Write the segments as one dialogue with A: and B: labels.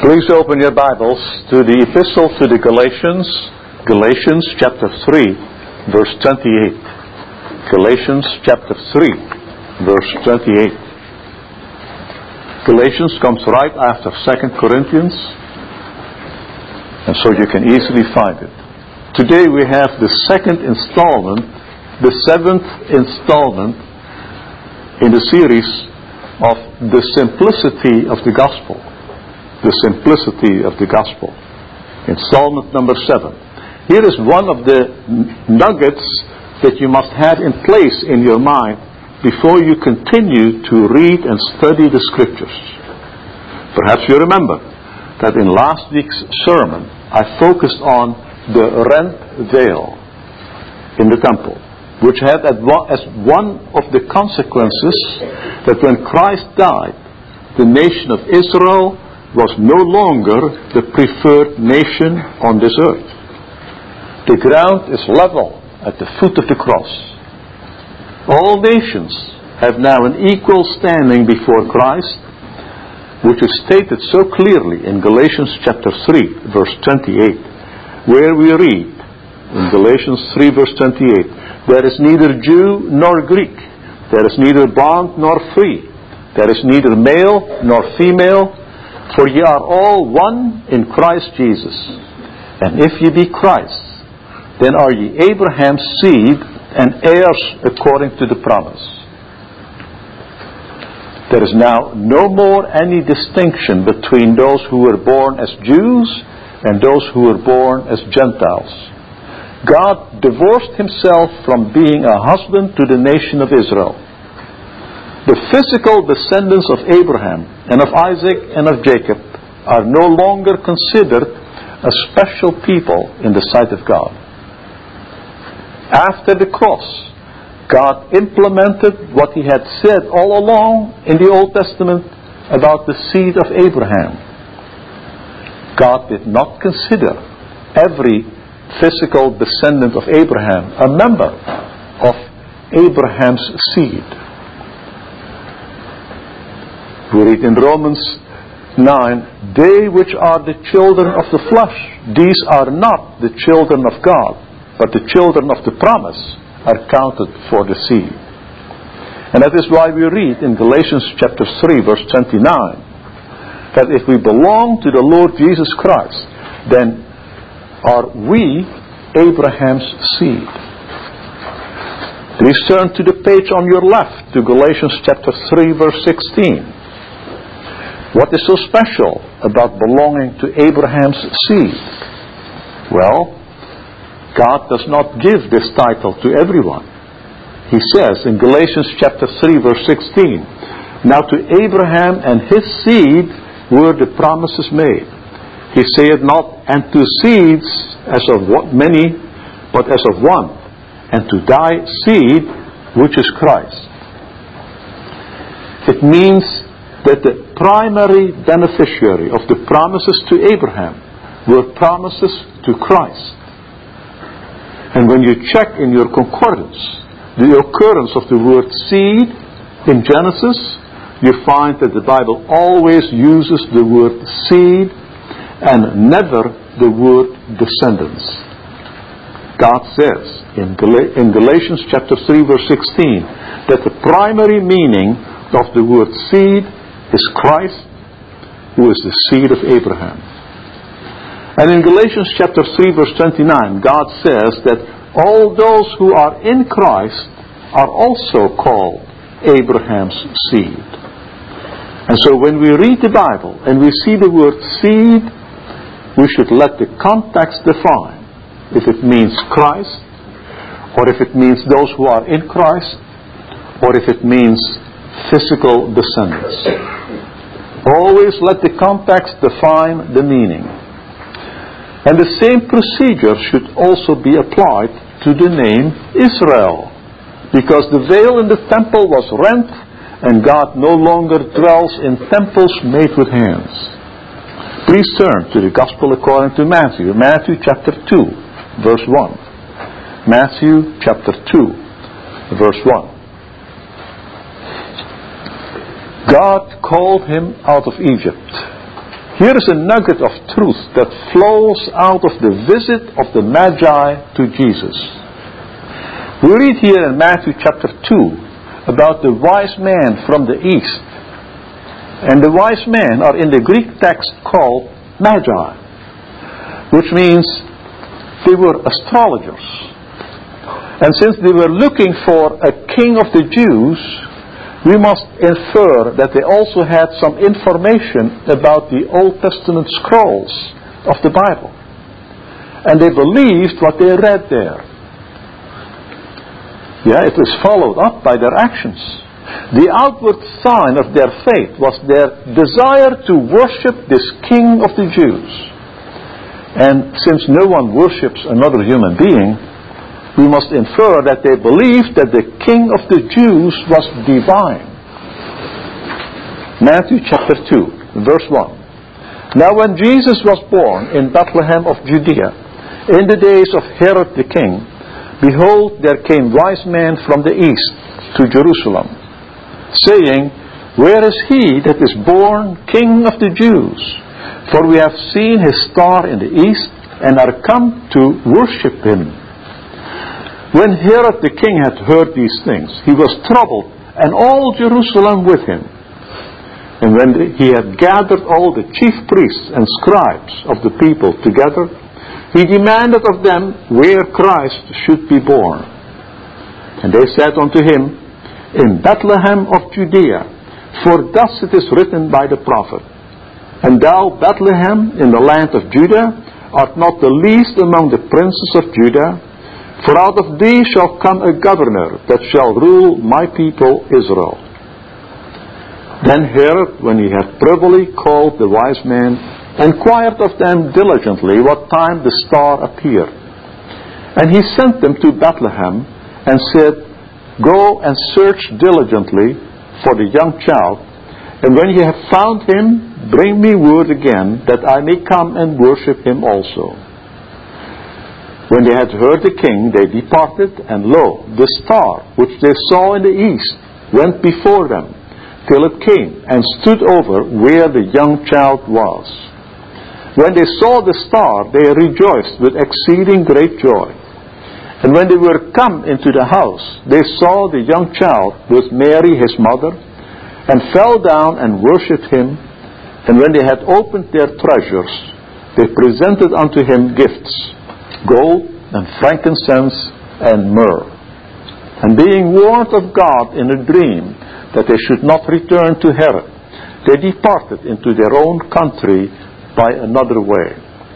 A: Please open your Bibles to the Epistle to the Galatians, Galatians chapter 3, verse 28. Galatians chapter 3, verse 28. Galatians comes right after 2 Corinthians, and so you can easily find it. Today we have the second installment, the seventh installment in the series of the simplicity of the gospel. The simplicity of the gospel. Installment number 7. Here is one of the nuggets that you must have in place in your mind before you continue to read and study the scriptures. Perhaps you remember that in last week's sermon I focused on the rent veil in the temple, which had as one of the consequences that when Christ died, the nation of Israel was no longer the preferred nation on this earth. The ground is level at the foot of the cross. All nations have now an equal standing before Christ, which is stated so clearly in Galatians chapter 3, verse 28, where we read, in Galatians 3, verse 28, there is neither Jew nor Greek, there is neither bond nor free, there is neither male nor female, for ye are all one in Christ Jesus. And if ye be Christ, then are ye Abraham's seed and heirs according to the promise. There is now no more any distinction between those who were born as Jews and those who were born as Gentiles. God divorced himself from being a husband to the nation of Israel. The physical descendants of Abraham and of Isaac and of Jacob are no longer considered a special people in the sight of God. After the cross, God implemented what he had said all along in the Old Testament about the seed of Abraham. God did not consider every physical descendant of Abraham a member of Abraham's seed. We read in Romans 9, they which are the children of the flesh, these are not the children of God, but the children of the promise are counted for the seed. And that is why we read in Galatians chapter 3, verse 29, that if we belong to the Lord Jesus Christ, then are we Abraham's seed. Please turn to the page on your left to Galatians chapter 3, verse 16. What is so special about belonging to Abraham's seed? Well, God does not give this title to everyone. He says in Galatians chapter 3, verse 16, now to Abraham and his seed were the promises made. He saith not, and to seeds as of many, but as of one, and to thy seed, which is Christ. It means that the primary beneficiary of the promises to Abraham were promises to Christ. And when you check in your concordance the occurrence of the word seed in Genesis, you find that the Bible always uses the word seed and never the word descendants. God says in Galatians chapter 3, verse 16, that the primary meaning of the word seed is Christ, who is the seed of Abraham. And in Galatians chapter 3, verse 29, God says that all those who are in Christ are also called Abraham's seed. And so when we read the Bible and we see the word seed, we should let the context define if it means Christ, or if it means those who are in Christ, or if it means physical descendants. Always let the context define the meaning. And the same procedure should also be applied to the name Israel, because the veil in the temple was rent and God no longer dwells in temples made with hands. Please turn to the Gospel according to Matthew, Matthew chapter 2, verse 1. Matthew chapter 2, verse 1. God called him out of Egypt. Here is a nugget of truth that flows out of the visit of the Magi to Jesus. We read here in Matthew chapter 2 about the wise men from the east. And the wise men are in the Greek text called Magi, which means they were astrologers. And since they were looking for a king of the Jews, we must infer that they also had some information about the Old Testament scrolls of the Bible. And they believed what they read there. Yeah, it was followed up by their actions. The outward sign of their faith was their desire to worship this King of the Jews. And since no one worships another human being, we must infer that they believed that the King of the Jews was divine. Matthew chapter 2, verse 1. Now when Jesus was born in Bethlehem of Judea, in the days of Herod the king, behold, there came wise men from the east to Jerusalem, saying, Where is he that is born King of the Jews? For we have seen his star in the east, and are come to worship him. When Herod the king had heard these things, he was troubled, and all Jerusalem with him. And when he had gathered all the chief priests and scribes of the people together, he demanded of them where Christ should be born. And they said unto him, In Bethlehem of Judea, for thus it is written by the prophet, And thou, Bethlehem, in the land of Judah, art not the least among the princes of Judah, for out of thee shall come a governor that shall rule my people Israel. Then Herod, when he had privily called the wise men, inquired of them diligently what time the star appeared. And he sent them to Bethlehem, and said, Go and search diligently for the young child, and when ye have found him, bring me word again, that I may come and worship him also. When they had heard the king, they departed, and lo, the star, which they saw in the east, went before them, till it came, and stood over where the young child was. When they saw the star, they rejoiced with exceeding great joy. And when they were come into the house, they saw the young child with Mary his mother, and fell down and worshipped him. And when they had opened their treasures, they presented unto him gifts, gold and frankincense and myrrh. And being warned of God in a dream that they should not return to Herod, they departed into their own country by another way.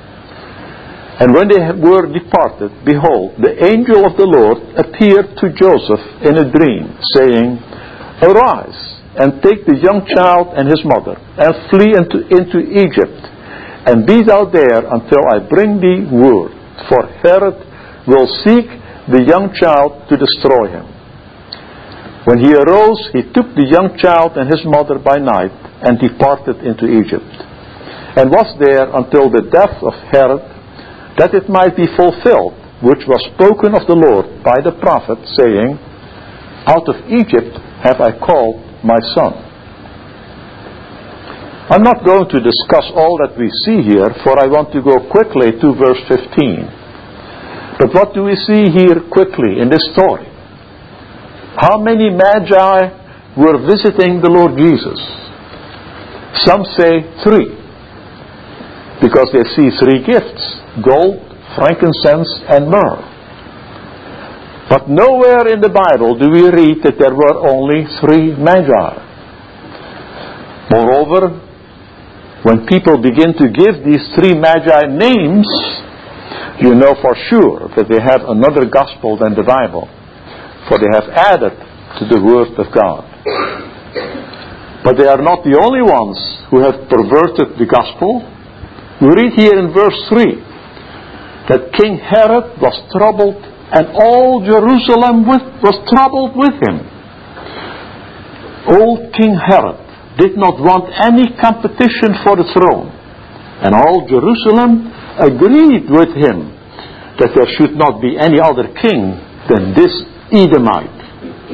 A: And when they were departed, behold, the angel of the Lord appeared to Joseph in a dream, saying, Arise, and take the young child and his mother, and flee into Egypt, and be thou there until I bring thee word. For Herod will seek the young child to destroy him. When he arose, he took the young child and his mother by night, and departed into Egypt, and was there until the death of Herod, that it might be fulfilled, which was spoken of the Lord by the prophet, saying, Out of Egypt have I called my son. I'm not going to discuss all that we see here, for I want to go quickly to verse 15. But what do we see here quickly in this story? How many magi were visiting the Lord Jesus? Some say 3, because they see 3 gifts, gold, frankincense, and myrrh. But nowhere in the Bible do we read that there were only 3 magi. Moreover, when people begin to give these 3 magi names, you know for sure that they have another gospel than the Bible, for they have added to the Word of God. But they are not the only ones who have perverted the gospel. We read here in verse 3 that King Herod was troubled, and all Jerusalem was troubled with him. Old King Herod did not want any competition for the throne, and all Jerusalem agreed with him that there should not be any other king than this Edomite.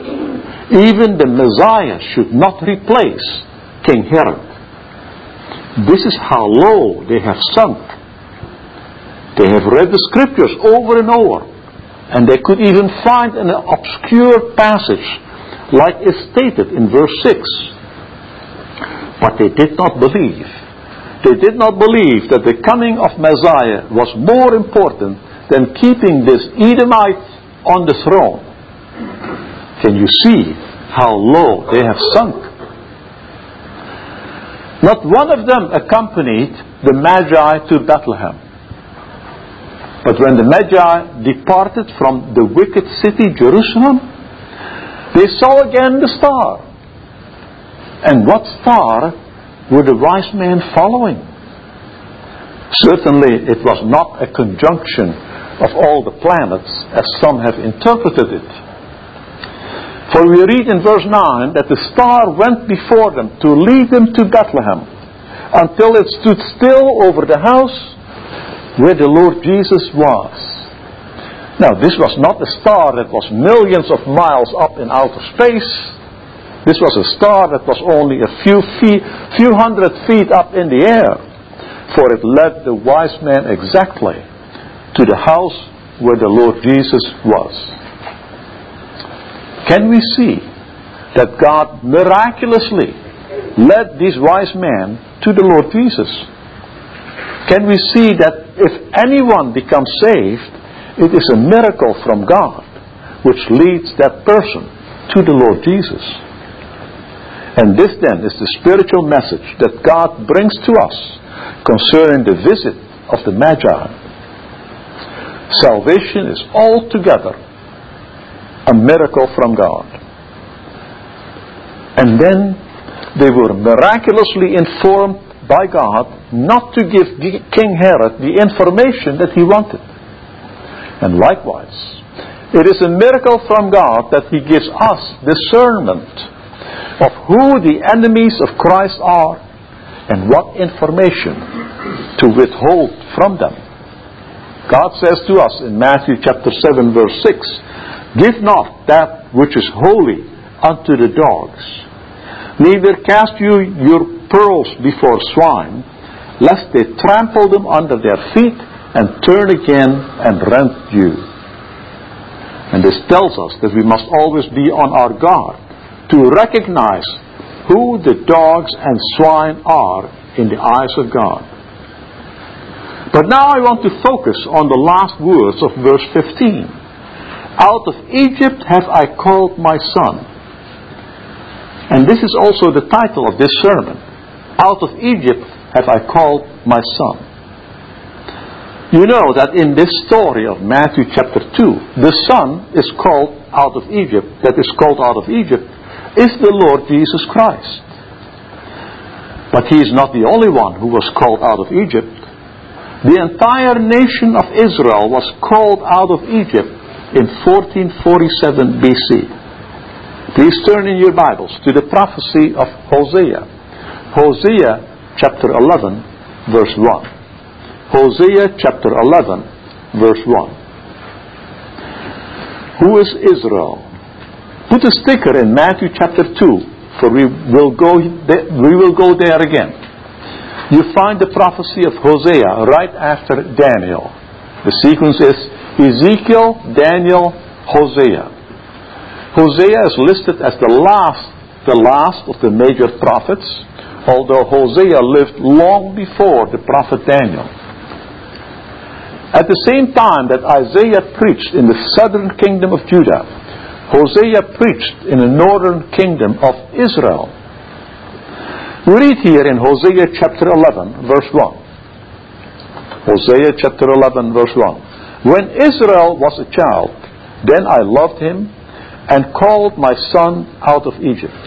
A: Even the Messiah should not replace King Herod. This is how low they have sunk. They have read the scriptures over and over, and they could even find an obscure passage like is stated in verse 6. But they did not believe. They did not believe that the coming of Messiah was more important than keeping this Edomite on the throne. Can you see how low they have sunk? Not one of them accompanied the Magi to Bethlehem. But when the Magi departed from the wicked city Jerusalem, they saw again the star. And what star were the wise men following? Certainly it was not a conjunction of all the planets as some have interpreted it. For we read in verse 9 that the star went before them to lead them to Bethlehem until it stood still over the house where the Lord Jesus was. Now this was not a star that was millions of miles up in outer space. This was a star that was only a few hundred feet up in the air, for it led the wise men exactly to the house where the Lord Jesus was. Can we see that God miraculously led these wise men to the Lord Jesus? Can we see that if anyone becomes saved, it is a miracle from God which leads that person to the Lord Jesus? And this then is the spiritual message that God brings to us concerning the visit of the Magi. Salvation is altogether a miracle from God. And then they were miraculously informed by God not to give King Herod the information that he wanted. And likewise, it is a miracle from God that he gives us discernment of who the enemies of Christ are and what information to withhold from them. God says to us in Matthew chapter 7 verse 6, "Give not that which is holy unto the dogs, neither cast you your pearls before swine, lest they trample them under their feet and turn again and rend you." And this tells us that we must always be on our guard to recognize who the dogs and swine are in the eyes of God. But now I want to focus on the last words of verse 15. "Out of Egypt have I called my son." And this is also the title of this sermon. "Out of Egypt have I called my son." You know that in this story of Matthew chapter 2, the son is called out of Egypt, that is called out of Egypt, is the Lord Jesus Christ. But he is not the only one who was called out of Egypt. The entire nation of Israel was called out of Egypt in 1447 BC. Please turn in your Bibles to the prophecy of Hosea. Hosea chapter 11 verse 1. Hosea chapter 11 verse 1. Who is Israel? Put a sticker in Matthew chapter 2, for we will go there again. You find the prophecy of Hosea right after Daniel. The sequence is Ezekiel, Daniel, Hosea. Hosea is listed as the last of the major prophets, although Hosea lived long before the prophet Daniel. At the same time that Isaiah preached in the southern kingdom of Judah, Hosea preached in the northern kingdom of Israel. We read here in Hosea chapter 11 verse 1. Hosea chapter 11 verse 1. "When Israel was a child, then I loved him and called my son out of Egypt."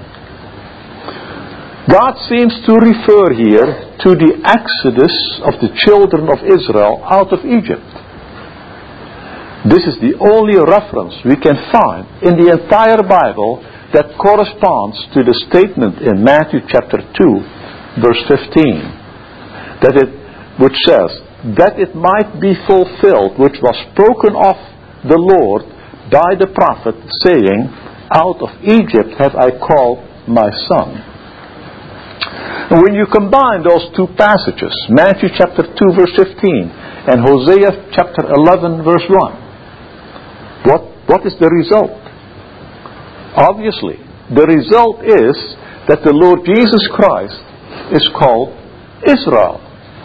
A: God seems to refer here to the exodus of the children of Israel out of Egypt. This is the only reference we can find in the entire Bible that corresponds to the statement in Matthew chapter 2 verse 15, which says, "That it might be fulfilled which was spoken of the Lord by the prophet, saying, Out of Egypt have I called my son." And when you combine those two passages, Matthew chapter 2 verse 15 and Hosea chapter 11 verse 1, what is the result? Obviously, the result is that the Lord Jesus Christ is called Israel.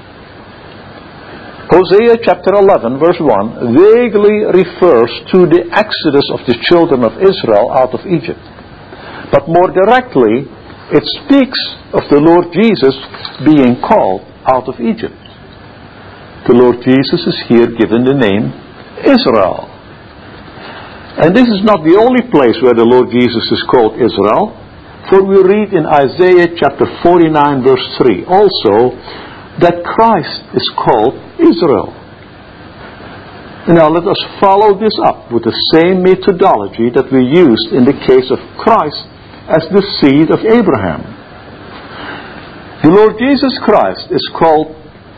A: Hosea chapter 11 verse 1 vaguely refers to the exodus of the children of Israel out of Egypt. But more directly, it speaks of the Lord Jesus being called out of Egypt. The Lord Jesus is here given the name Israel. And this is not the only place where the Lord Jesus is called Israel, for we read in Isaiah chapter 49 verse 3 also that Christ is called Israel. Now let us follow this up with the same methodology that we used in the case of Christ as the seed of Abraham. The Lord Jesus is called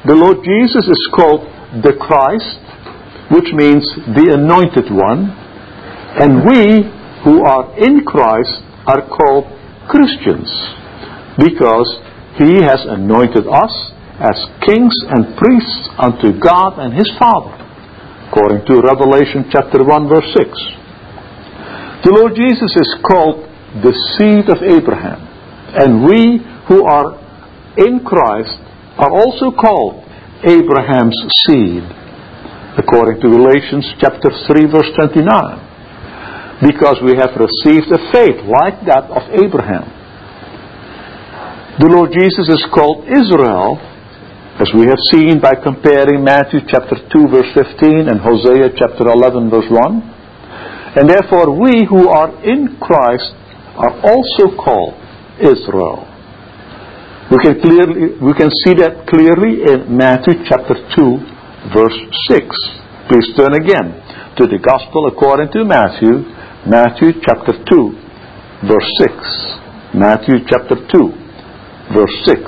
A: the Christ, which means the anointed one, and we who are in Christ are called Christians, because He has anointed us as kings and priests unto God and His Father, according to Revelation chapter 1 verse 6. The Lord Jesus is called the seed of Abraham, and we who are in Christ are also called Abraham's seed, according to Galatians chapter 3 verse 29, because we have received a faith like that of Abraham. The Lord Jesus is called Israel, as we have seen by comparing Matthew chapter 2 verse 15 and Hosea chapter 11 verse 1, and therefore we who are in Christ are also called Israel. We can see that clearly in Matthew chapter 2 verse 6. Please turn again to the Gospel according to Matthew chapter 2 verse 6. Matthew chapter 2 verse 6.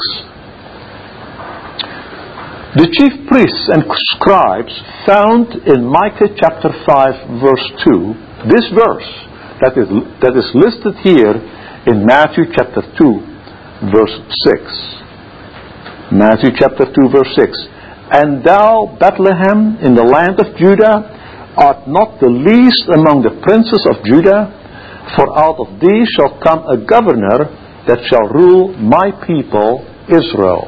A: The chief priests and scribes found in Micah chapter 5 verse 2 this verse that is listed here in Matthew chapter 2 verse 6. Matthew chapter 2 verse 6. And thou, Bethlehem, in the land of Judah, art not the least among the princes of Judah, for out of thee shall come a governor that shall rule my people Israel.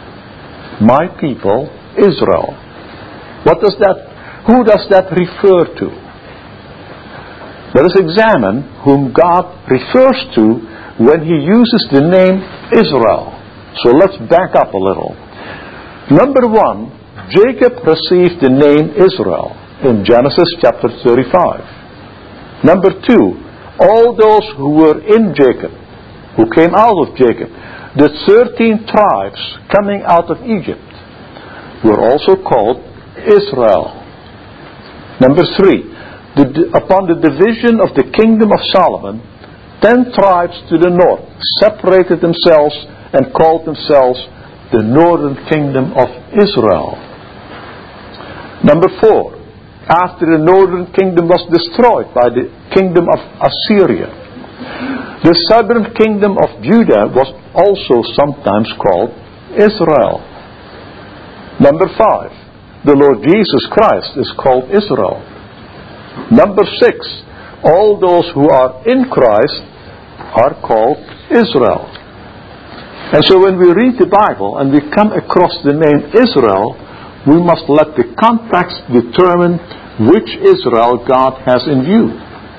A: My people Israel. Who does that refer to? Let us examine whom God refers to when He uses the name Israel. So let's back up a little. Number one, Jacob received the name Israel in Genesis chapter 35. Number two, all those who were in Jacob, who came out of Jacob, the 13 tribes coming out of Egypt, were also called Israel. Number three, upon the division of the kingdom of Solomon, 10 tribes to the north separated themselves and called themselves the northern kingdom of Israel. Number 4, after the northern kingdom was destroyed by the kingdom of Assyria, the southern kingdom of Judah was also sometimes called Israel. Number 5, the Lord Jesus Christ is called Israel. Number 6, all those who are in Christ are called Israel. And so when we read the Bible and we come across the name Israel, we must let the context determine which Israel God has in view.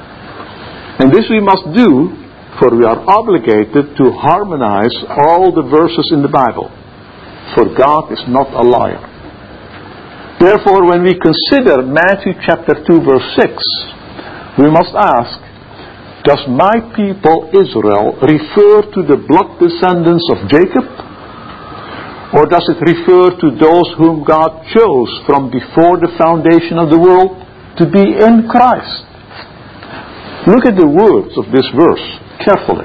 A: And this we must do, for we are obligated to harmonize all the verses in the Bible, for God is not a liar. Therefore, when we consider Matthew chapter 2 verse 6, we must ask, does my people Israel refer to the blood descendants of Jacob? Or does it refer to those whom God chose from before the foundation of the world to be in Christ? Look at the words of this verse carefully.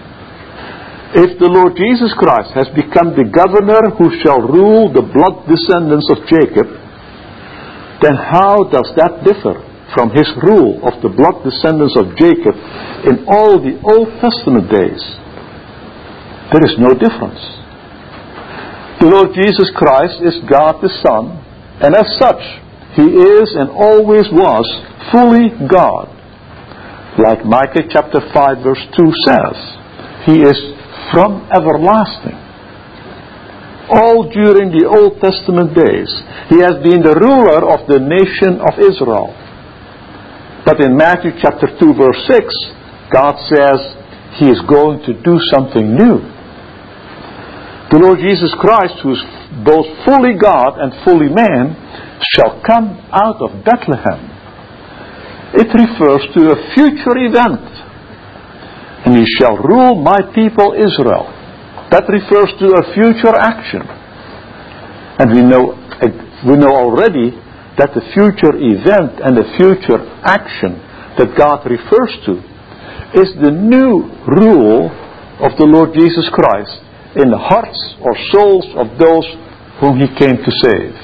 A: If the Lord Jesus Christ has become the governor who shall rule the blood descendants of Jacob, then how does that differ from His rule of the blood descendants of Jacob in all the Old Testament days? There is no difference. The Lord Jesus Christ is God the Son, and as such, He is and always was fully God. Like Micah chapter 5 verse 2 says, He is from everlasting. All during the Old Testament days, He has been the ruler of the nation of Israel. But in Matthew chapter 2 verse 6, God says He is going to do something new. The Lord Jesus Christ, who is both fully God and fully man, shall come out of Bethlehem. It refers to a future event. And He shall rule my people Israel. That refers to a future action. And we know already that the future event and the future action that God refers to is the new rule of the Lord Jesus Christ in the hearts or souls of those whom He came to save.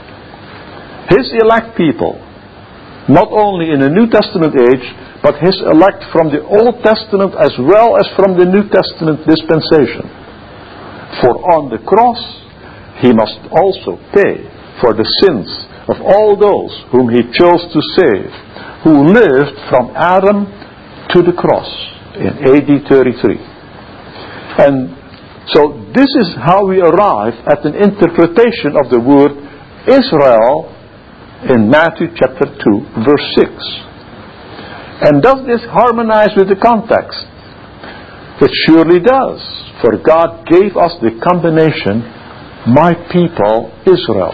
A: His elect people, not only in the New Testament age, but His elect from the Old Testament as well as from the New Testament dispensation. For on the cross, He must also pay for the sins of all those whom He chose to save, who lived from Adam to the cross in AD 33. And so this is how we arrive at an interpretation of the word Israel in Matthew chapter 2 verse 6. And does this harmonize with the context? It surely does. For God gave us the combination, my people Israel.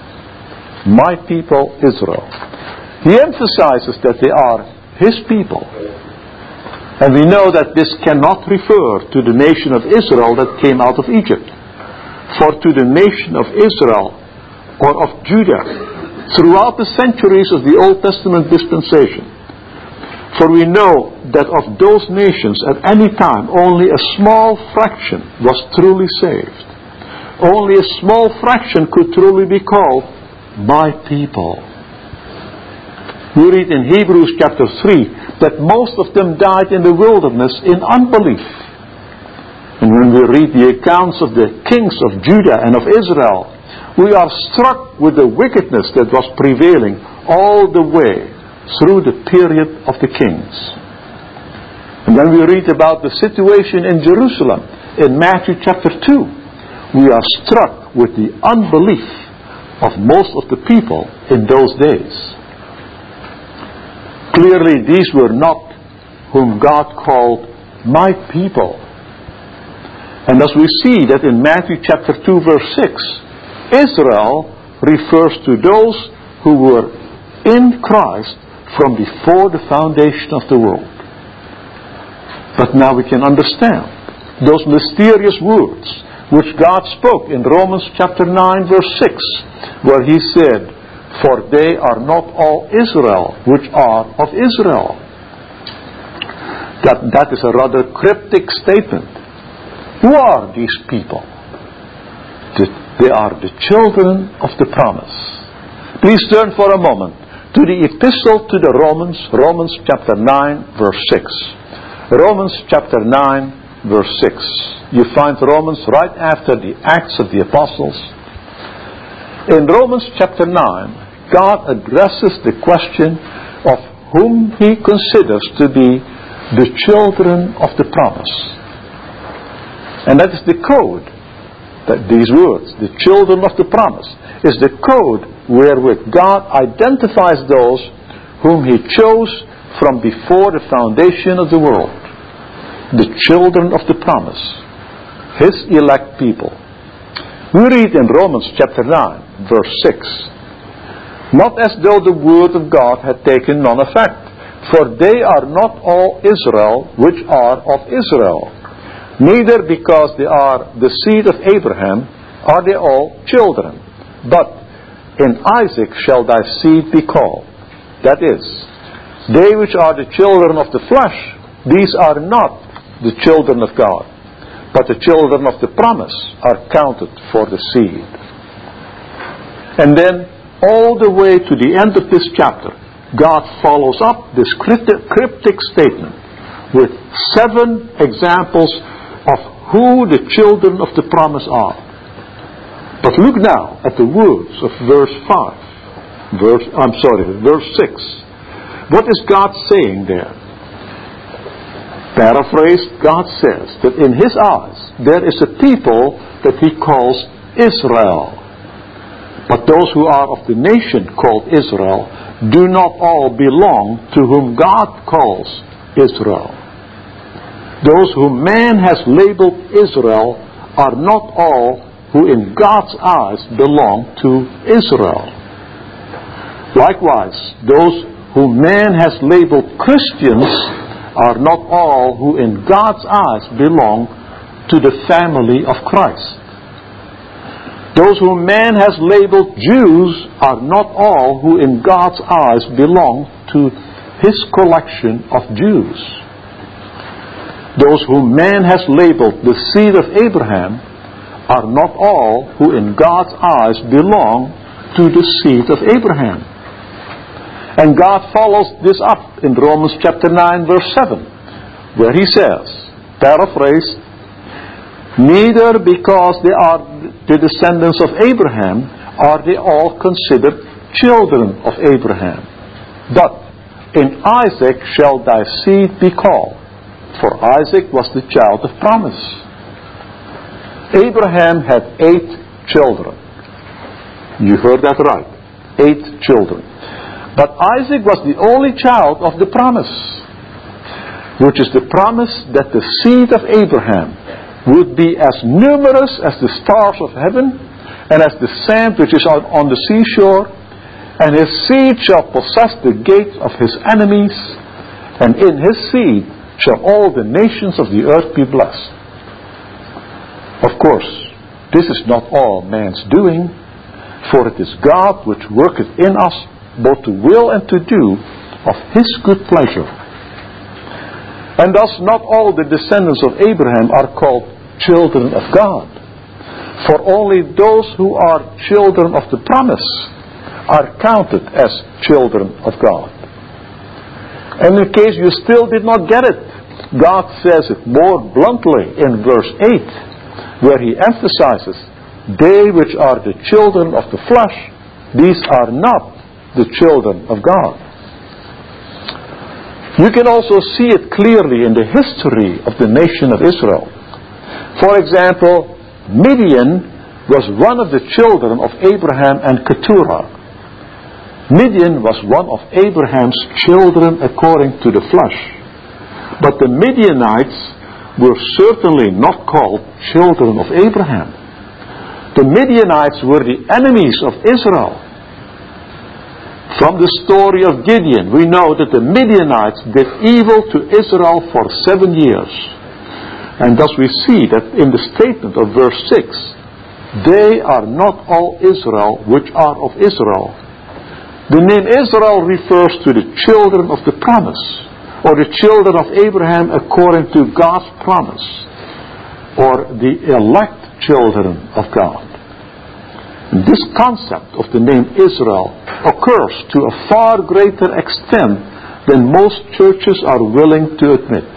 A: My people Israel. He emphasizes that they are His people. And we know that this cannot refer to the nation of Israel that came out of Egypt. For to the nation of Israel or of Judah, throughout the centuries of the Old Testament dispensation, for we know that of those nations at any time only a small fraction was truly saved. Only a small fraction could truly be called my people. We read in Hebrews chapter 3 that most of them died in the wilderness in unbelief. And when we read the accounts of the kings of Judah and of Israel, we are struck with the wickedness that was prevailing all the way through the period of the kings. And when we read about the situation in Jerusalem in Matthew chapter 2, we are struck with the unbelief of most of the people in those days. Clearly, these were not whom God called my people. And as we see that in Matthew chapter 2 verse 6, Israel refers to those who were in Christ from before the foundation of the world. But now we can understand those mysterious words which God spoke in Romans chapter 9 verse 6, where He said, for they are not all Israel which are of Israel. That is a rather cryptic statement. Who are these people? They are the children of the promise. Please turn for a moment to the epistle to the Romans, Romans chapter 9 verse 6. Romans chapter 9 verse 6. You find Romans right after the Acts of the Apostles. In Romans chapter 9, God addresses the question of whom He considers to be the children of the promise. And that is the code, that these words, the children of the promise, is the code wherewith God identifies those whom He chose from before the foundation of the world. The children of the promise, His elect people. We read in Romans chapter 9, verse 6, not as though the word of God had taken none effect, for they are not all Israel which are of Israel. Neither because they are the seed of Abraham are they all children. But in Isaac shall thy seed be called. That is, they which are the children of the flesh, these are not the children of God, but the children of the promise are counted for the seed. And then, all the way to the end of this chapter, God follows up this cryptic statement with 7 examples of who the children of the promise are. But look now at the words of verse 6. What is God saying there? Paraphrased, God says that in His eyes there is a people that He calls Israel. But those who are of the nation called Israel do not all belong to whom God calls Israel. Those whom man has labeled Israel are not all who in God's eyes belong to Israel. Likewise, those whom man has labeled Christians are not all who in God's eyes belong to the family of Christ. Those whom man has labeled Jews are not all who in God's eyes belong to His collection of Jews. Those whom man has labeled the seed of Abraham are not all who in God's eyes belong to the seed of Abraham. And God follows this up in Romans chapter 9 verse 7, where He says, paraphrased, neither because they are the descendants of Abraham are they all considered children of Abraham. But in Isaac shall thy seed be called, for Isaac was the child of promise. Abraham had 8 children. You heard that right. 8 children. But Isaac was the only child of the promise, which is the promise that the seed of Abraham would be as numerous as the stars of heaven and as the sand which is on the seashore, and his seed shall possess the gates of his enemies, and in his seed shall all the nations of the earth be blessed. Of course, this is not all man's doing, for it is God which worketh in us both to will and to do of His good pleasure. And thus not all the descendants of Abraham are called children of God, for only those who are children of the promise are counted as children of God. And in case you still did not get it, God says it more bluntly in verse 8, where He emphasizes, they which are the children of the flesh, these are not the children of God. You can also see it clearly in the history of the nation of Israel. For example, Midian was one of the children of Abraham and Keturah. Midian was one of Abraham's children according to the flesh. But the Midianites were certainly not called children of Abraham. The Midianites were the enemies of Israel. From the story of Gideon, we know that the Midianites did evil to Israel for 7 years. And thus we see that in the statement of verse 6, they are not all Israel which are of Israel. The name Israel refers to the children of the promise, or the children of Abraham according to God's promise, or the elect children of God. This concept of the name Israel occurs to a far greater extent than most churches are willing to admit.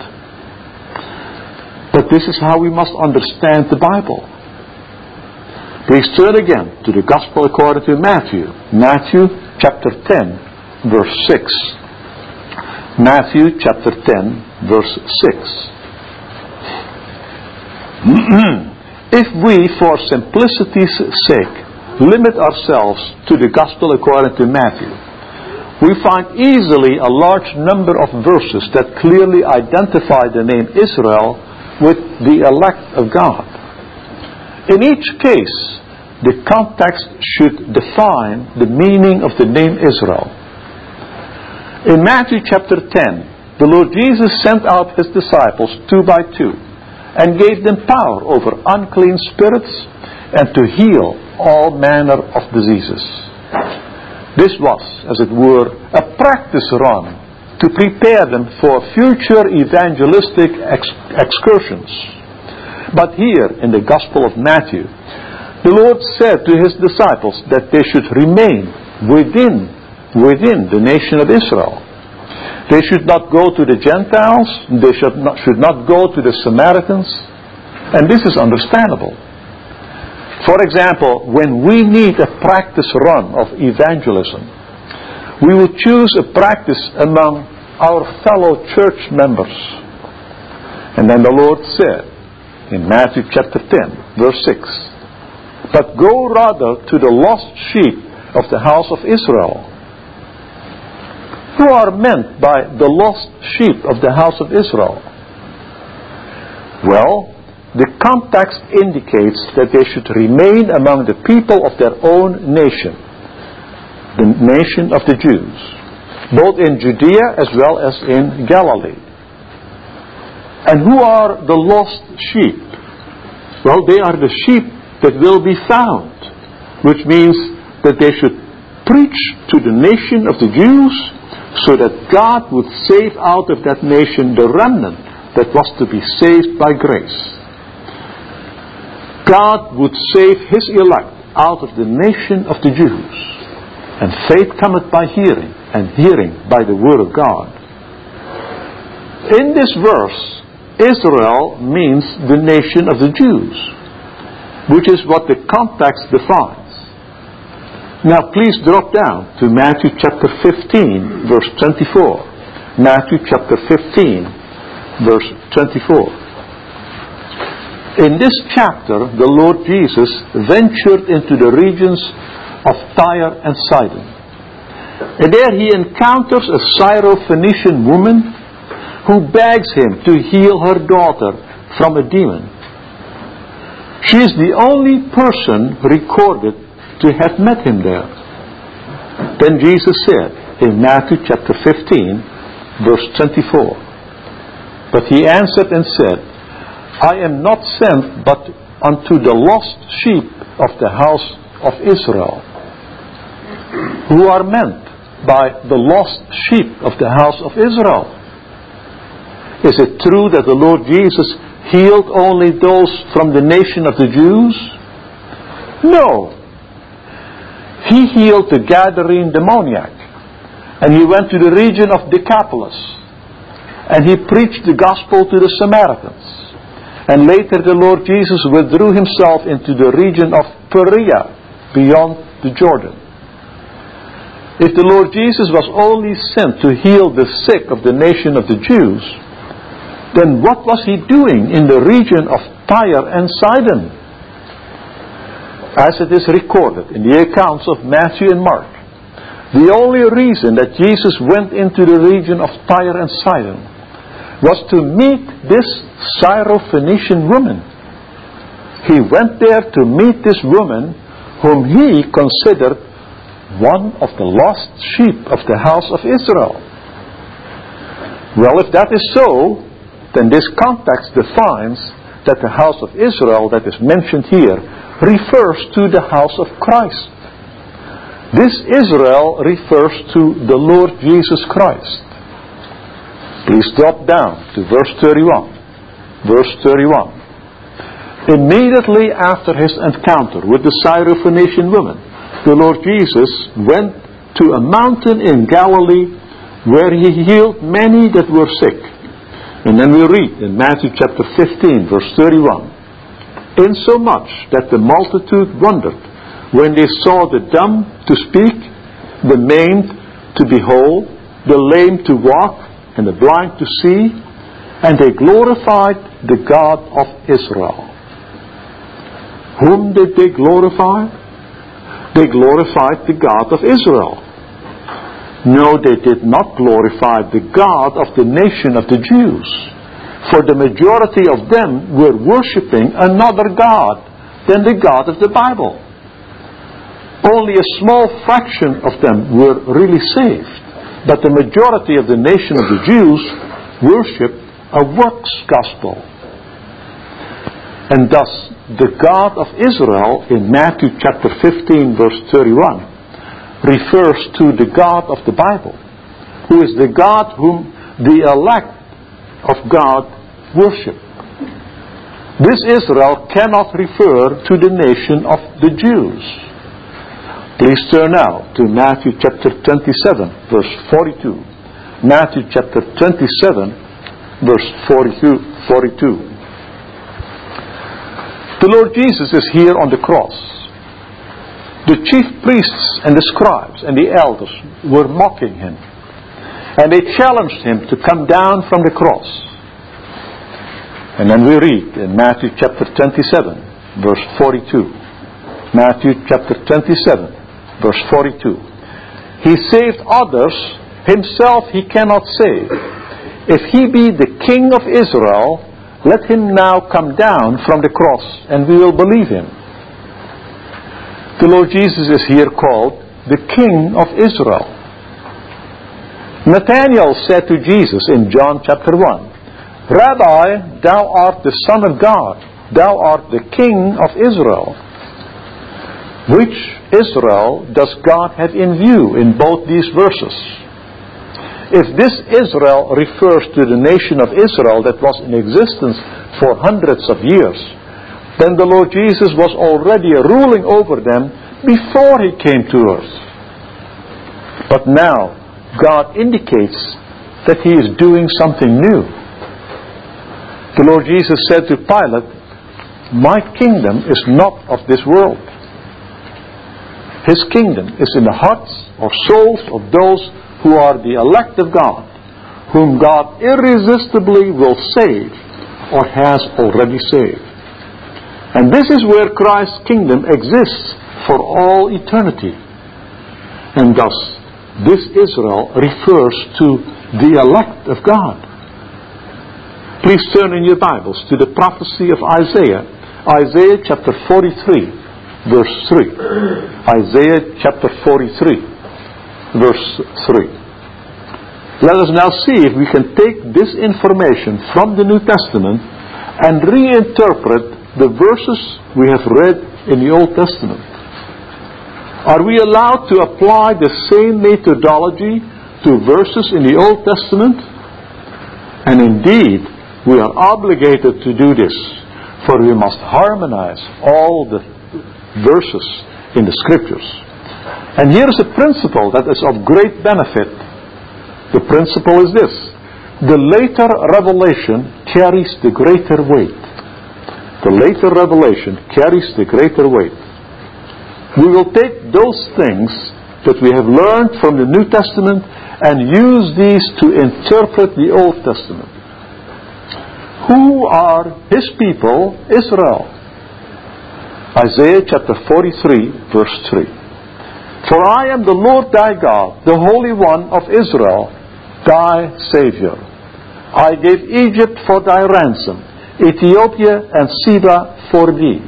A: But this is how we must understand the Bible. Please turn again to the Gospel according to Matthew. Matthew chapter 10, verse 6. Matthew chapter 10, verse 6. If we, for simplicity's sake, limit ourselves to the Gospel according to Matthew, we find easily a large number of verses that clearly identify the name Israel with the elect of God. In each case, the context should define the meaning of the name Israel. In Matthew chapter 10, the Lord Jesus sent out His disciples 2 by 2 and gave them power over unclean spirits and to heal all manner of diseases. This was, as it were, a practice run to prepare them for future evangelistic excursions. But here in the Gospel of Matthew, the Lord said to His disciples that they should remain within the nation of Israel. They should not go to the Gentiles. They should not go to the Samaritans. And this is understandable. For example, when we need a practice run of evangelism, we will choose a practice among our fellow church members. And then the Lord said in Matthew chapter 10, verse 6, "But go rather to the lost sheep of the house of Israel." Who are meant by the lost sheep of the house of Israel? Well, the context indicates that they should remain among the people of their own nation, the nation of the Jews, both in Judea as well as in Galilee. And who are the lost sheep? Well, they are the sheep that will be found, which means that they should preach to the nation of the Jews so that God would save out of that nation the remnant that was to be saved by grace. God would save His elect out of the nation of the Jews. And faith cometh by hearing, and hearing by the word of God. In this verse, Israel means the nation of the Jews, which is what the context defines. Now please drop down to Matthew chapter 15, verse 24. Matthew chapter 15, verse 24. In this chapter, the Lord Jesus ventured into the regions of Tyre and Sidon. And there He encounters a Syrophoenician woman who begs Him to heal her daughter from a demon. She is the only person recorded to have met Him there. Then Jesus said in Matthew chapter 15, verse 24, "But He answered and said, I am not sent but unto the lost sheep of the house of Israel." Who are meant by the lost sheep of the house of Israel? Is it true that the Lord Jesus healed only those from the nation of the Jews? No. He healed the Gadarene demoniac, and He went to the region of Decapolis, and He preached the gospel to the Samaritans. And later the Lord Jesus withdrew Himself into the region of Perea, beyond the Jordan. If the Lord Jesus was only sent to heal the sick of the nation of the Jews, then what was He doing in the region of Tyre and Sidon? As it is recorded in the accounts of Matthew and Mark, the only reason that Jesus went into the region of Tyre and Sidon was to meet this Syrophoenician woman. He went there to meet this woman whom He considered one of the lost sheep of the house of Israel. Well, if that is so, then this context defines that the house of Israel that is mentioned here refers to the house of Christ. This Israel refers to the Lord Jesus Christ. Please drop down to verse 31. Verse 31. Immediately after His encounter with the Syrophoenician woman, the Lord Jesus went to a mountain in Galilee where He healed many that were sick. And then we read in Matthew chapter 15, verse 31, "Insomuch that the multitude wondered when they saw the dumb to speak, the maimed to behold, the lame to walk, and the blind to see, and they glorified the God of Israel." Whom did they glorify? They glorified the God of Israel. No, they did not glorify the God of the nation of the Jews, for the majority of them were worshiping another God than the God of the Bible. Only a small fraction of them were really saved, but the majority of the nation of the Jews worshiped a works gospel. And thus, the God of Israel in Matthew chapter 15, verse 31, refers to the God of the Bible, who is the God whom the elect of God worship. This Israel cannot refer to the nation of the Jews. Please turn now to Matthew chapter 27, verse 42. Matthew chapter 27, verse 42. The Lord Jesus is here on the cross. The chief priests and the scribes and the elders were mocking him. And they challenged him to come down from the cross. And then we read in Matthew chapter 27, verse 42. Matthew chapter 27, verse 42. He saved others, himself he cannot save. If he be the King of Israel, let him now come down from the cross, and we will believe him. The Lord Jesus is here called the King of Israel. Nathanael said to Jesus in John chapter 1, Rabbi, thou art the Son of God, thou art the King of Israel. Which Israel does God have in view in both these verses? If this Israel refers to the nation of Israel that was in existence for hundreds of years, then the Lord Jesus was already ruling over them before he came to earth. But now, God indicates that he is doing something new. The Lord Jesus said to Pilate, My kingdom is not of this world. His kingdom is in the hearts or souls of those who are the elect of God, whom God irresistibly will save or has already saved. And this is where Christ's kingdom exists for all eternity. And thus, this Israel refers to the elect of God. Please turn in your Bibles to the prophecy of Isaiah. Isaiah chapter 43, verse 3. Isaiah chapter 43. Verse 3. Let us now see if we can take this information from the New Testament and reinterpret the verses we have read in the Old Testament. Are we allowed to apply the same methodology to verses in the Old Testament? And indeed, we are obligated to do this, for we must harmonize all the verses in the Scriptures. And here is a principle that is of great benefit. The principle is this: the later revelation carries the greater weight. The later revelation carries the greater weight. We will take those things that we have learned from the New Testament and use these to interpret the Old Testament. Who are his people? Israel. Isaiah chapter 43, verse 3. For I am the Lord thy God, the Holy One of Israel, thy Savior. I gave Egypt for thy ransom, Ethiopia and Seba for thee.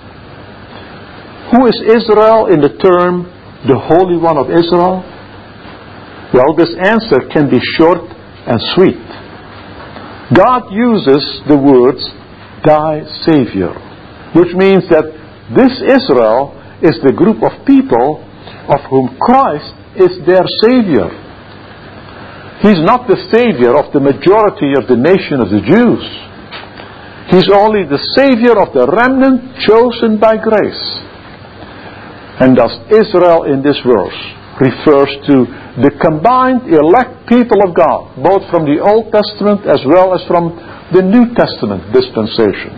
A: Who is Israel in the term, the Holy One of Israel? Well, this answer can be short and sweet. God uses the words, thy Savior, which means that this Israel is the group of people of whom Christ is their Savior. He's not the Savior of the majority of the nation of the Jews. He's only the Savior of the remnant chosen by grace. And thus Israel in this verse refers to the combined elect people of God, both from the Old Testament as well as from the New Testament dispensation.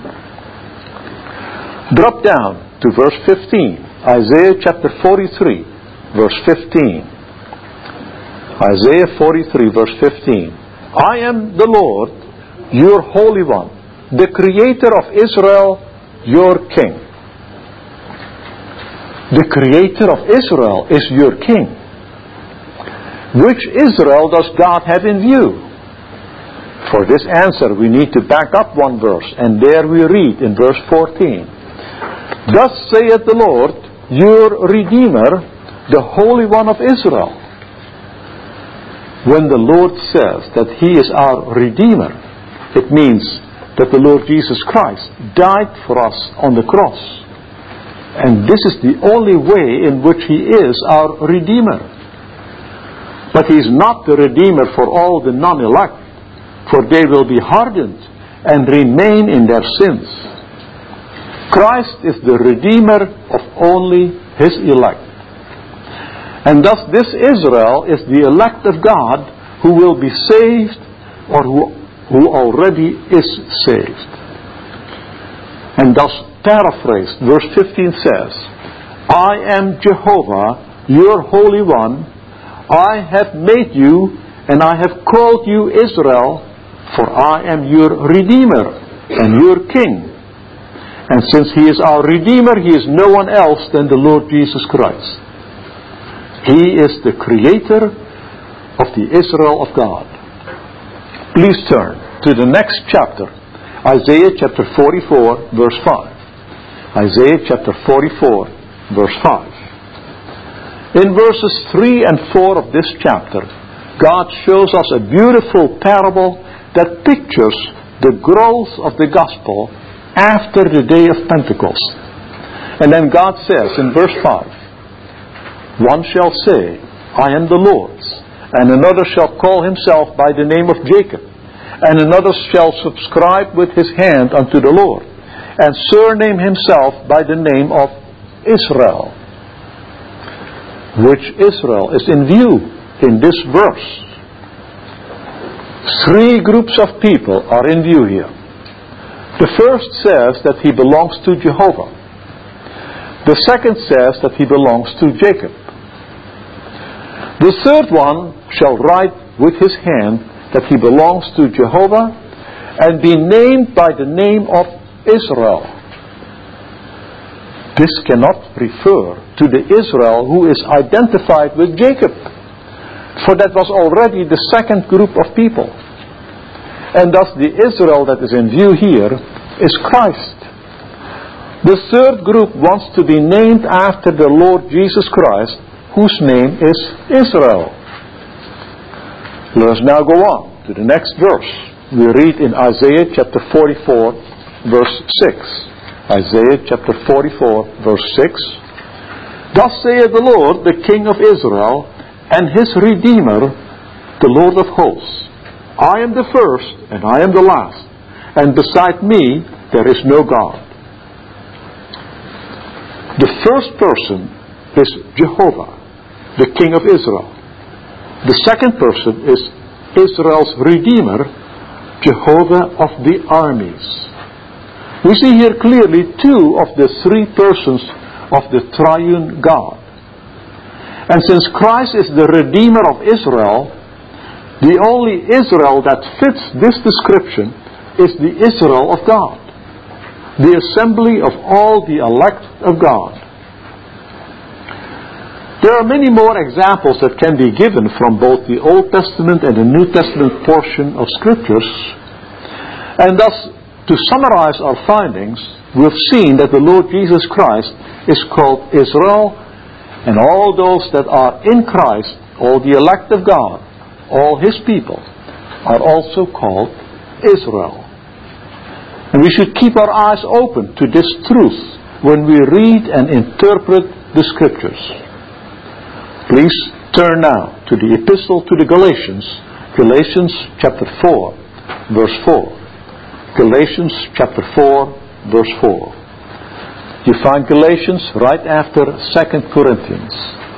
A: Drop down to verse 15. Isaiah chapter 43. Verse 15. Isaiah 43, verse 15. I am the Lord, your Holy One, the Creator of Israel, your King. The Creator of Israel is your King. Which Israel does God have in view? For this answer, we need to back up one verse, and there we read in verse 14. Thus saith the Lord, your Redeemer, the Holy One of Israel. When the Lord says that He is our Redeemer, it means that the Lord Jesus Christ died for us on the cross. And this is the only way in which He is our Redeemer. But He is not the Redeemer for all the non-elect, for they will be hardened and remain in their sins. Christ is the Redeemer of only His elect. And thus this Israel is the elect of God who will be saved or who already is saved. And thus paraphrased. Verse 15 says, I am Jehovah, your Holy One. I have made you, and I have called you Israel, for I am your Redeemer and your King. And since He is our Redeemer, He is no one else than the Lord Jesus Christ. He is the Creator of the Israel of God. Please turn to the next chapter, Isaiah chapter 44, verse 5. Isaiah chapter 44, verse 5. In verses 3 and 4 of this chapter, God shows us a beautiful parable that pictures the growth of the gospel after the day of Pentecost. And then God says in verse 5, one shall say, I am the Lord's, and another shall call himself by the name of Jacob, and another shall subscribe with his hand unto the Lord, and surname himself by the name of Israel. Which Israel is in view in this verse? Three groups of people are in view here. The first says that he belongs to Jehovah. The second says that he belongs to Jacob. The third one shall write with his hand that he belongs to Jehovah and be named by the name of Israel. This cannot refer to the Israel who is identified with Jacob, for that was already the second group of people. And thus the Israel that is in view here is Christ. The third group wants to be named after the Lord Jesus Christ, whose name is Israel. Let us now go on to the next verse. We read in Isaiah chapter 44, verse 6. Isaiah chapter 44, verse 6. Thus saith the Lord, the King of Israel, and His Redeemer, the Lord of hosts. I am the first, and I am the last, and beside me there is no God. The first person is Jehovah, the King of Israel. The second person is Israel's Redeemer, Jehovah of the armies. We see here clearly two of the three persons of the triune God. And since Christ is the Redeemer of Israel, the only Israel that fits this description is the Israel of God, the assembly of all the elect of God. There are many more examples that can be given from both the Old Testament and the New Testament portion of Scriptures. And thus, to summarize our findings, we've seen that the Lord Jesus Christ is called Israel, and all those that are in Christ, all the elect of God, all His people, are also called Israel. And we should keep our eyes open to this truth when we read and interpret the Scriptures. Please turn now to the Epistle to the Galatians, Galatians chapter 4, verse 4. Galatians chapter 4, verse 4. You find Galatians right after 2 Corinthians.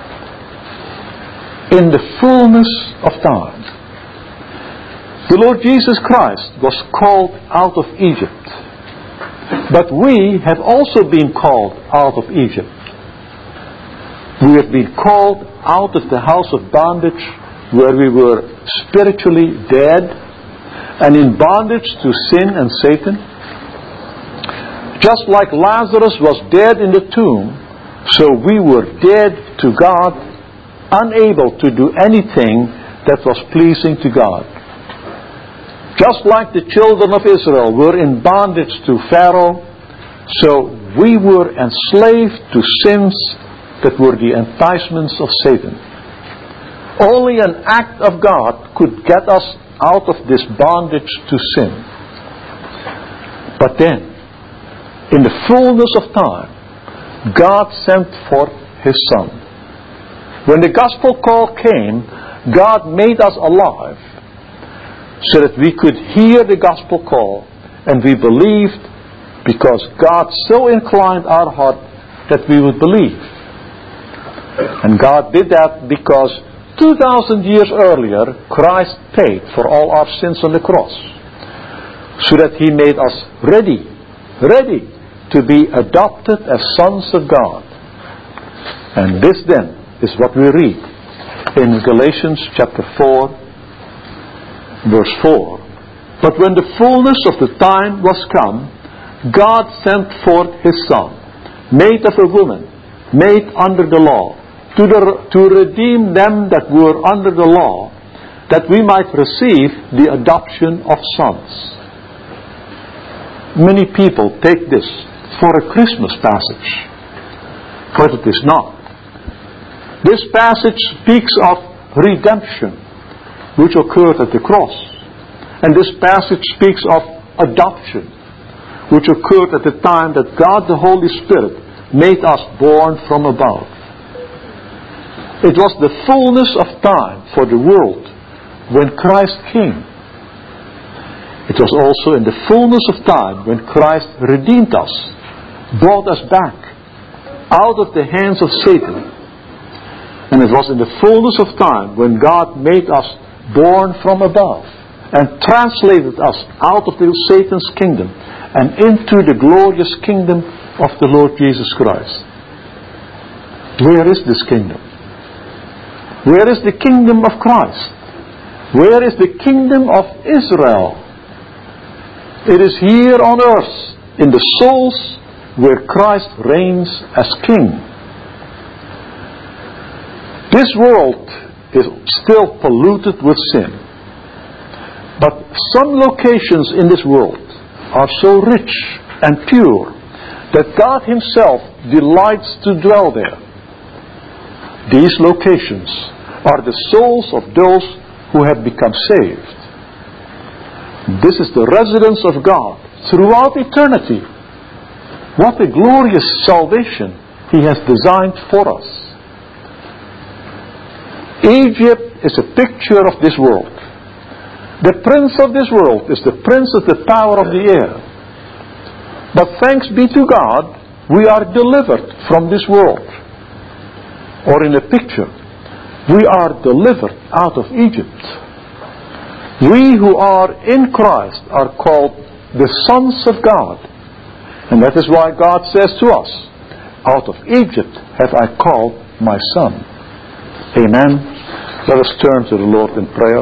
A: In the fullness of time, the Lord Jesus Christ was called out of Egypt. But we have also been called out of Egypt. We have been called out of the house of bondage where we were spiritually dead and in bondage to sin and Satan. Just like Lazarus was dead in the tomb, so we were dead to God, unable to do anything that was pleasing to God. Just like the children of Israel were in bondage to Pharaoh, so we were enslaved to sins that were the enticements of Satan. Only an act of God could get us out of this bondage to sin. But then, in the fullness of time, God sent forth His Son. When the gospel call came, God made us alive so that we could hear the gospel call, and we believed because God so inclined our heart that we would believe. And God did that because 2,000 years earlier, Christ paid for all our sins on the cross, so that He made us ready to be adopted as sons of God. And this then is what we read in Galatians chapter 4, verse 4. But when the fullness of the time was come, God sent forth His Son, made of a woman, made under the law, to redeem them that were under the law, that we might receive the adoption of sons. Many people take this for a Christmas passage, but it is not. This passage speaks of redemption, which occurred at the cross. And this passage speaks of adoption, which occurred at the time that God the Holy Spirit made us born from above. It was the fullness of time for the world when Christ came. It was also in the fullness of time when Christ redeemed us, brought us back out of the hands of Satan. And it was in the fullness of time when God made us born from above and translated us out of Satan's kingdom and into the glorious kingdom of the Lord Jesus Christ. Where is this kingdom? Where is the kingdom of Christ? Where is the kingdom of Israel? It is here on earth, in the souls where Christ reigns as King. This world is still polluted with sin. But some locations in this world are so rich and pure that God Himself delights to dwell there. These locations are the souls of those who have become saved. This is the residence of God throughout eternity. What a glorious salvation He has designed for us. Egypt is a picture of this world. The prince of this world is the prince of the power of the air. But thanks be to God, we are delivered from this world. Or in a picture, we are delivered out of Egypt. We who are in Christ are called the sons of God. And that is why God says to us, out of Egypt have I called my son. Amen. Let us turn to the Lord in prayer.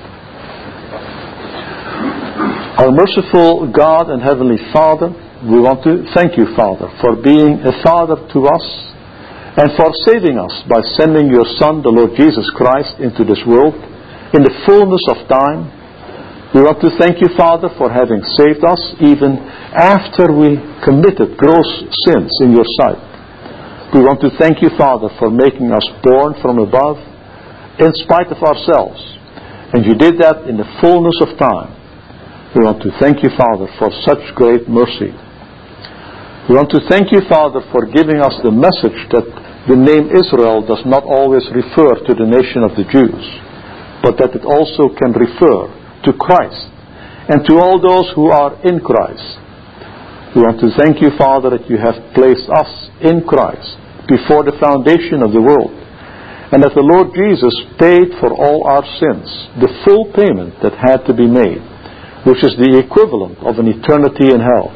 A: Our merciful God and Heavenly Father, we want to thank you, Father, for being a Father to us and for saving us by sending your Son, the Lord Jesus Christ, into this world in the fullness of time. We want to thank you, Father, for having saved us even after we committed gross sins in your sight. We want to thank you, Father, for making us born from above in spite of ourselves. And you did that in the fullness of time. We want to thank you, Father, for such great mercy. We want to thank you, Father, for giving us the message that the name Israel does not always refer to the nation of the Jews, but that it also can refer to Christ and to all those who are in Christ. We want to thank you, Father, that you have placed us in Christ before the foundation of the world, and that the Lord Jesus paid for all our sins, the full payment that had to be made, which is the equivalent of an eternity in hell.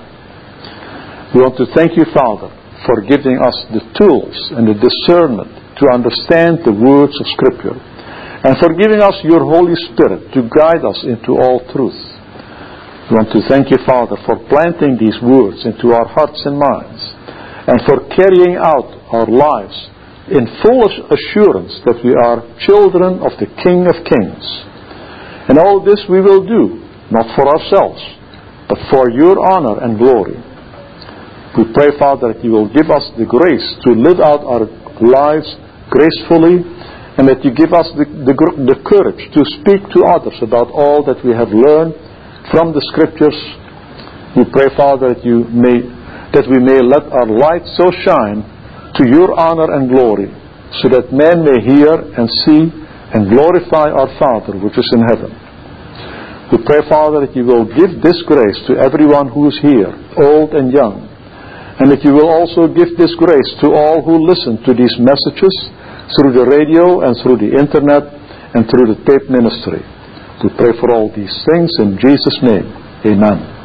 A: We want to thank you, Father, for giving us the tools and the discernment to understand the words of Scripture, and for giving us your Holy Spirit to guide us into all truth. We want to thank you, Father, for planting these words into our hearts and minds, and for carrying out our lives in full assurance that we are children of the King of Kings. And all this we will do, not for ourselves, but for your honor and glory. We pray, Father, that you will give us the grace to live out our lives gracefully, and that you give us the courage to speak to others about all that we have learned from the Scriptures. We pray, Father, that we may let our light so shine to your honor and glory, so that men may hear and see and glorify our Father which is in heaven. We pray, Father, that you will give this grace to everyone who is here, old and young, and that you will also give this grace to all who listen to these messages through the radio and through the internet and through the tape ministry. We pray for all these things in Jesus' name. Amen.